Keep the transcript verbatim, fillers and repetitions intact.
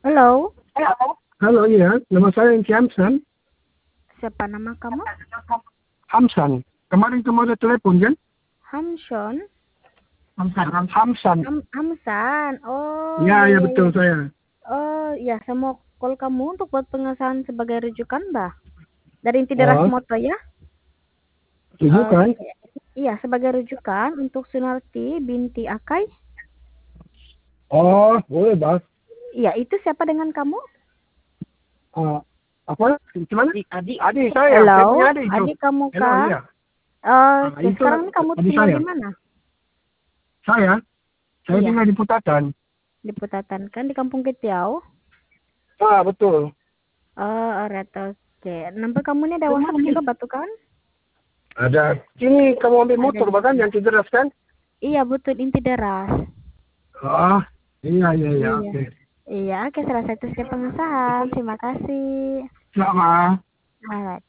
Halo, Halo, iya. Nama saya Inki Hamsan. siapa nama kamu? Hamsan. Kemarin kamu ada telepon kan? Hamson? Hamsan. Hamsan. Ham Hamsan. Oh, Ya, iya ya iya iya. betul saya. Oh, ya saya mau call kamu untuk buat pengesahan sebagai rujukan, Mbak. Dari Inti Deras Oh, Moto ya. tujuh kan? Oke. Iya, sebagai rujukan untuk Sunarti binti Akai. Oh, boleh, Bang. Iya, itu siapa dengan kamu? Ah, apa? Gimana? Adik. Adik saya. Saya punya Halo, adik itu. adik kamu Halo, kan? iya. Ah, Oke, itu sekarang ini kamu adik tinggal saya. di mana? Saya? Saya Iya, tinggal di Putatan. di Putatan kan, di Kampung Ketiau. Ah, betul. Oh, alright, oke. Nampak kamu ini ada WhatsApp juga, Batu kan? Ada. Ini kamu ambil Ada motor, bahkan juga. yang cederas kan? Iya, betul Inti Deras. Oh, iya, iya, iya. Iya. Oke. Iya, oke selesai itu siap pengesahan. Terima kasih. Sama. Alright.